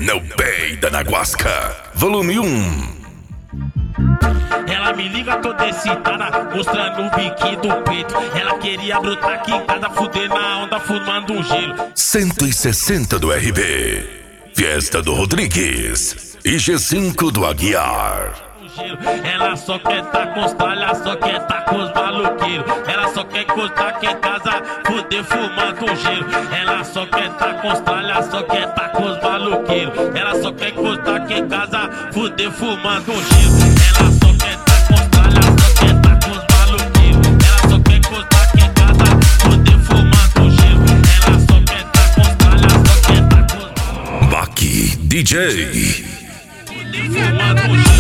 no Bay da Naguasca, volume 1. Ela me liga toda excitada, mostrando o biquinho do peito. Ela queria brotar aqui em casa, fuder na onda, fumando um gelo. 160 do RB, Fiesta do Rodrigues e G5 do Aguiar. Ela só quer tá com os tralhas, só quer tá com os maluqueiros. Ela só quer encostar aqui em casa, fuder fumando um gelo. Ela só quer tá com os tralhas, só quer tá com os maluqueiros. Ela só quer encostar aqui em casa, fuder fumando um gelo. Ela só quer tá com os tralhas, só quer tá com os maluqueiros. Ela só quer encostar aqui em casa, fuder fumando um gelo. Ela só quer tá com os tralhas, só quer tá com os maluqueiros. Baki DJ. Fuder fumando um gelo.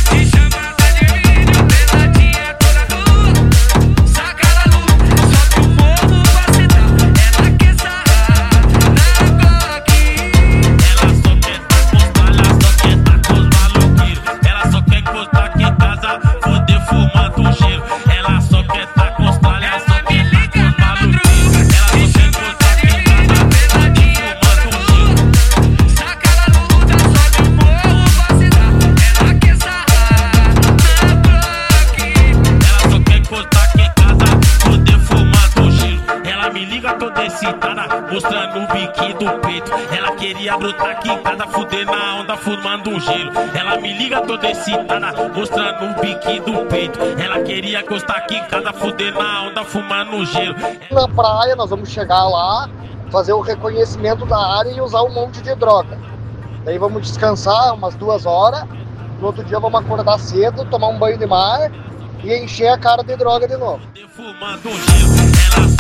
Mostrando o biquinho do peito. Ela queria brotar aqui em casa, fuder na onda, fumando um gelo. Ela me liga toda excitada, mostrando o biquinho do peito. Ela queria encostar aqui em casa, fuder na onda, fumando um gelo. Na praia nós vamos chegar lá, fazer o reconhecimento da área e usar um monte de droga. Daí vamos descansar umas 2 horas. No outro dia vamos acordar cedo, tomar um banho de mar e encher a cara de droga de novo. Fumando um gelo. Ela